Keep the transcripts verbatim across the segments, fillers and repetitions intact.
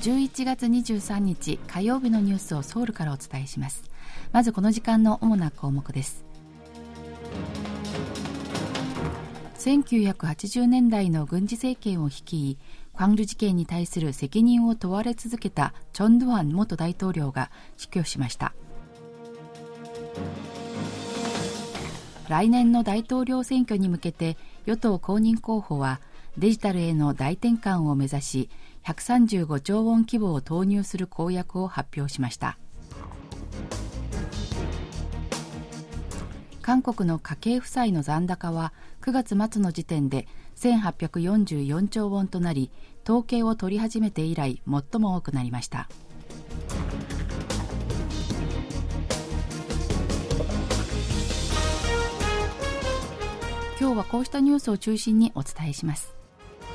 じゅういちがつにじゅうさんにち火曜日のニュースをソウルからお伝えします。まずこの時間の主な項目です。せんきゅうひゃくはちじゅうねんだいの軍事政権を率い、광주事件に対する責任を問われ続けたチョン・ドゥアン元大統領が死去しました。来年の大統領選挙に向けて与党公認候補はデジタルへの大転換を目指しひゃくさんじゅうごちょうウォン規模を投入する公約を発表しました。韓国の家計負債の残高はくがつ末の時点でせんはっぴゃくよんじゅうよんちょうウォンとなり、統計を取り始めて以来最も多くなりました。今日はこうしたニュースを中心にお伝えします。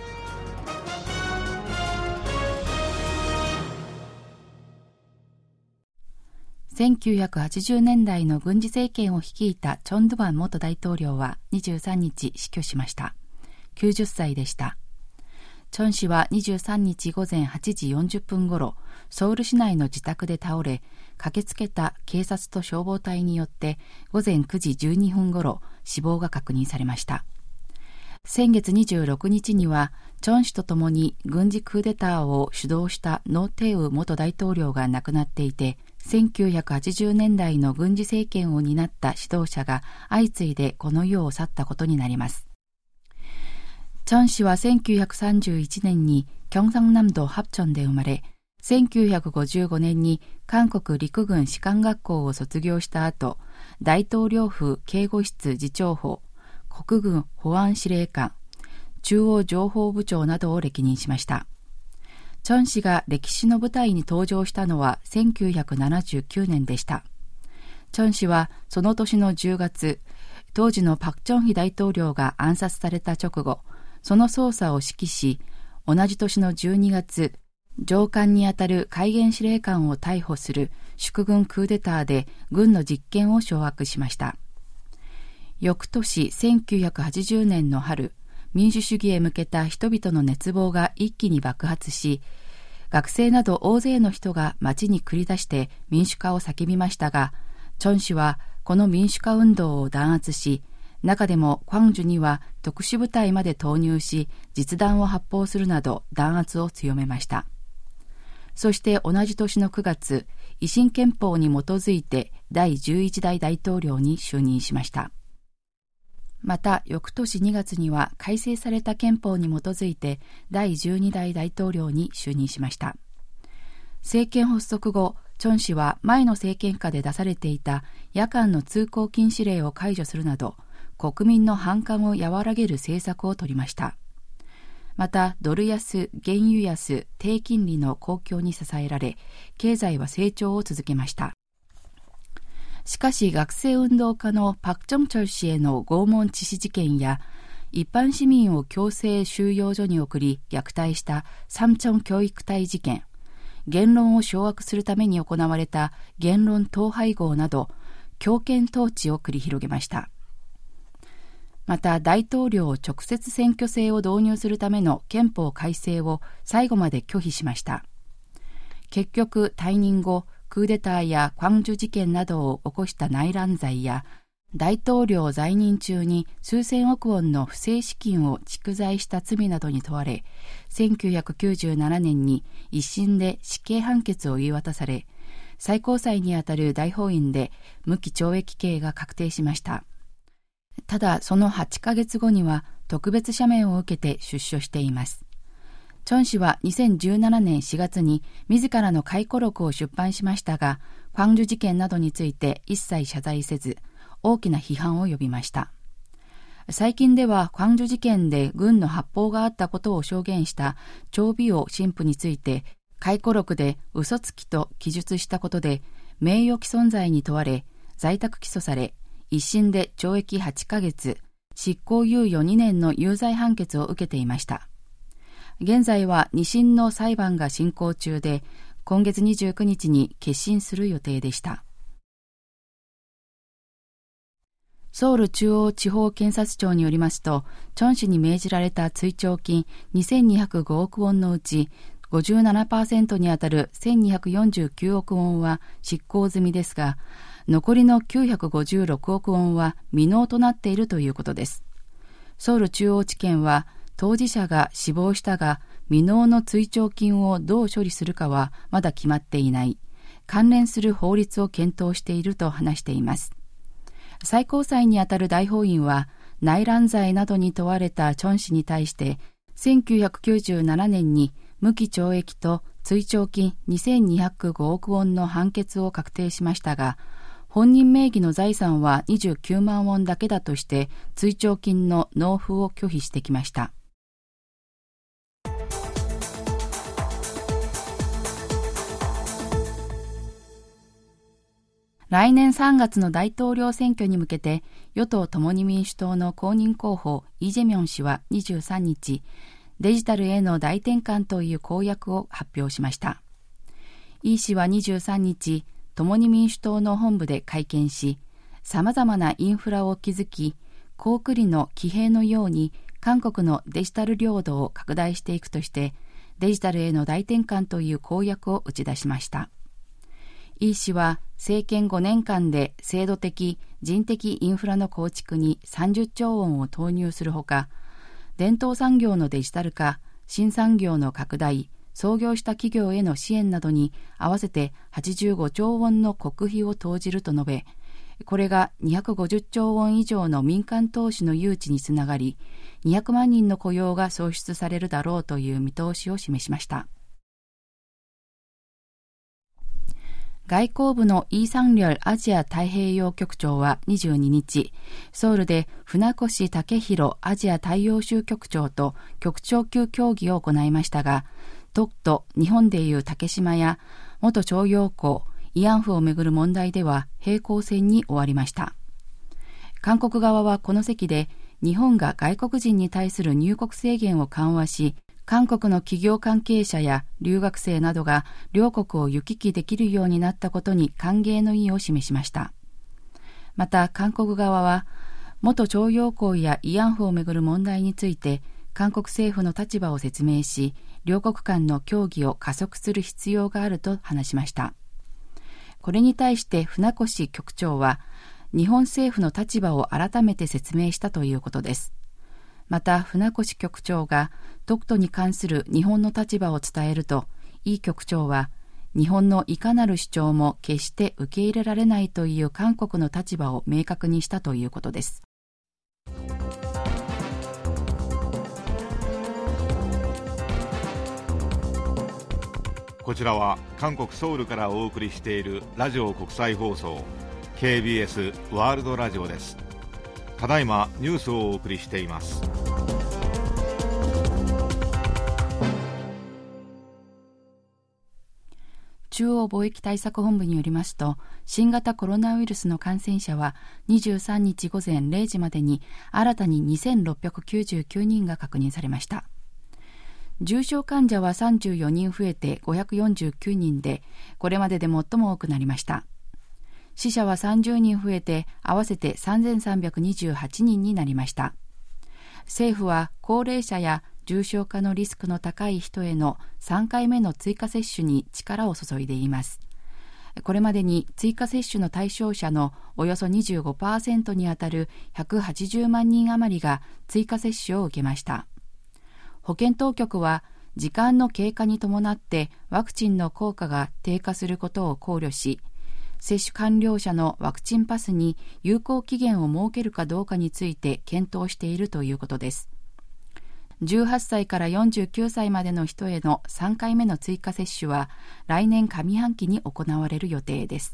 せんきゅうひゃくはちじゅうねんだいの軍事政権を率いたチョン・ドゥアン元大統領はにじゅうさんにち死去しました。きゅうじゅっさいでした。チョン氏はにじゅうさんにちごぜんはちじよんじゅっぷんごろ、ソウル市内の自宅で倒れ、駆けつけた警察と消防隊によってごぜんくじじゅうにふんごろ死亡が確認されました。先月にじゅうろくにちにはチョン氏とともに軍事クーデターを主導したノ・テウ元大統領が亡くなっていて、せんきゅうひゃくはちじゅうねんだいの軍事政権を担った指導者が相次いでこの世を去ったことになります。チョン氏はせんきゅうひゃくさんじゅういちねんにキョンサンナムドハプチョンで生まれ、せんきゅうひゃくごじゅうごねんに韓国陸軍士官学校を卒業した後、大統領府警護室次長補、国軍保安司令官、中央情報部長などを歴任しました。チョン氏が歴史の舞台に登場したのはせんきゅうひゃくななじゅうきゅうねんでした。チョン氏はその年のじゅうがつ、当時のパク・チョンヒ大統領が暗殺された直後、その捜査を指揮し、同じ年のじゅうにがつ、上官にあたる海軍司令官を逮捕する祝軍クーデターで軍の実権を掌握しました。翌年せんきゅうひゃくはちじゅうねんの春、民主主義へ向けた人々の熱望が一気に爆発し、学生など大勢の人が街に繰り出して民主化を叫びましたが、チョン氏はこの民主化運動を弾圧し、中でも광주には特殊部隊まで投入し、実弾を発砲するなど弾圧を強めました。そして同じ年のくがつ、維新憲法に基づいてだいじゅういちだい大統領に就任しました。また翌年にがつには改正された憲法に基づいてだいじゅうにだい大統領に就任しました。政権発足後、チョン氏は前の政権下で出されていた夜間の通行禁止令を解除するなど、国民の反感を和らげる政策を取りました。またドル安、原油安、低金利の好況に支えられ、経済は成長を続けました。しかし学生運動家のパク・チョンチョル氏への拷問致死事件や、一般市民を強制収容所に送り虐待したサムチョン教育隊事件、言論を掌握するために行われた言論統廃合など、強権統治を繰り広げました。また大統領直接選挙制を導入するための憲法改正を最後まで拒否しました。結局退任後、クーデターや광주事件などを起こした内乱罪や、大統領在任中に数千億ウォンの不正資金を蓄財した罪などに問われ、せんきゅうひゃくきゅうじゅうななねんに一審で死刑判決を言い渡され、最高裁にあたる大法院で無期懲役刑が確定しました。ただそのはちかげつごには特別赦免を受けて出所しています。チョン氏はにせんじゅうななねんしがつに自らの回顧録を出版しましたが、광주事件などについて一切謝罪せず、大きな批判を呼びました。最近では광주事件で軍の発砲があったことを証言したチョ・ビオ神父について、回顧録で嘘つきと記述したことで名誉毀損罪に問われ、在宅起訴され、一審で懲役はちかげつ、執行猶予にねんの有罪判決を受けていました。現在は二審の裁判が進行中で、今月にじゅうくにちに結審する予定でした。ソウル中央地方検察庁によりますと、チョン氏に命じられた追徴金にせんにひゃくごおくウォンのうち、 ごじゅうななパーセント にあたるせんにひゃくよんじゅうきゅうおくウォンは執行済みですが、残りのきゅうひゃくごじゅうろくおくウォンは未納となっているということです。ソウル中央地検は、当事者が死亡したが未納の追徴金をどう処理するかはまだ決まっていない。関連する法律を検討していると話しています。最高裁にあたる大法院は、内乱罪などに問われたチョン氏に対して、せんきゅうひゃくきゅうじゅうななねんに無期懲役と追徴金にせんにひゃくごおくウォンの判決を確定しましたが、本人名義の財産はにじゅうきゅうまんウォンだけだとして、追徴金の納付を拒否してきました。来年さんがつの大統領選挙に向けて、与党共に民主党の公認候補イ・ジェミョン氏はにじゅうさんにち、デジタルへの大転換という公約を発表しました。イ氏はにじゅうさんにち、共に民主党の本部で会見し、様々なインフラを築き、高句麗の騎兵のように韓国のデジタル領土を拡大していくとして、デジタルへの大転換という公約を打ち出しました。イ氏は政権ごねんかんで制度的、人的インフラの構築にさんじゅっちょうウォンを投入するほか、伝統産業のデジタル化、新産業の拡大、創業した企業への支援などに合わせてはちじゅうごちょうウォンの国費を投じると述べ、これがにひゃくごじゅっちょうウォン以上の民間投資の誘致につながり、にひゃくまんにんの雇用が創出されるだろうという見通しを示しました。外交部のイ・サンリョルアジア太平洋局長はにじゅうににち、ソウルで船越健裕アジア太陽州局長と局長級協議を行いましたが、特と日本でいう竹島や元徴用工、慰安婦をめぐる問題では平行線に終わりました。韓国側はこの席で、日本が外国人に対する入国制限を緩和し、韓国の企業関係者や留学生などが両国を行き来できるようになったことに歓迎の意を示しました。また韓国側は、元徴用工や慰安婦をめぐる問題について、韓国政府の立場を説明し、両国間の協議を加速する必要があると話しました。これに対して船越局長は、日本政府の立場を改めて説明したということです。また船越局長が独島に関する日本の立場を伝えると、イ局長は日本のいかなる主張も決して受け入れられないという韓国の立場を明確にしたということです。 こちらは韓国ソウルからお送りしているラジオ国際放送 ケービーエス ワールドラジオです。ただいまニュースをお送りしています。 中央貿易対策本部によりますと、新型コロナウイルスの感染者はにじゅうさんにちごぜんれいじまでに新たににせんろっぴゃくきゅうじゅうきゅうにんが確認されました。重症患者はさんじゅうよにん増えてごひゃくよんじゅうきゅうにんで、これまでで最も多くなりました。死者はさんじゅうにん増えて合わせてさんぜんさんびゃくにじゅうはちにんになりました。政府は高齢者や重症化のリスクの高い人へのさんかいめの追加接種に力を注いでいます。これまでに追加接種の対象者のおよそ にじゅうごパーセント にあたるひゃくはちじゅうまんにん余りが追加接種を受けました。保健当局は時間の経過に伴ってワクチンの効果が低下することを考慮し、接種完了者のワクチンパスに有効期限を設けるかどうかについて検討しているということです。じゅうはっさいからよんじゅうきゅうさいまでの人へのさんかいめの追加接種は来年上半期に行われる予定です。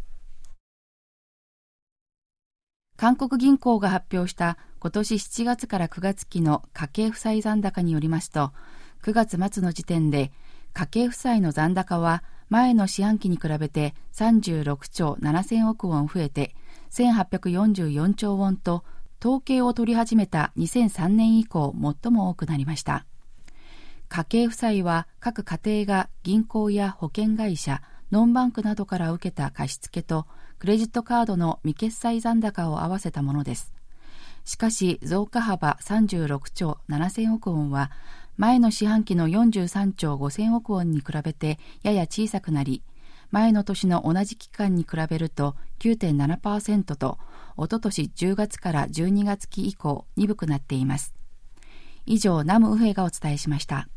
韓国銀行が発表した今年しちがつからくがつ期の家計負債残高によりますと、くがつ末の時点で家計負債の残高は前の四半期に比べてさんじゅうろくちょうななせんおくウォン増えてせんはっぴゃくよんじゅうよんちょうウォンと、統計を取り始めたにせんさんねん以降最も多くなりました。家計負債は各家庭が銀行や保険会社、ノンバンクなどから受けた貸付とクレジットカードの未決済残高を合わせたものです。しかし増加幅さんじゅうろくちょうななせんおくウォンは前の四半期のよんじゅうさんちょうごせんおくウォンに比べてやや小さくなり、前の年の同じ期間に比べると きゅうてんななパーセント と、おととしじゅうがつからじゅうにがつき以降鈍くなっています。以上、ナムウヘがお伝えしました。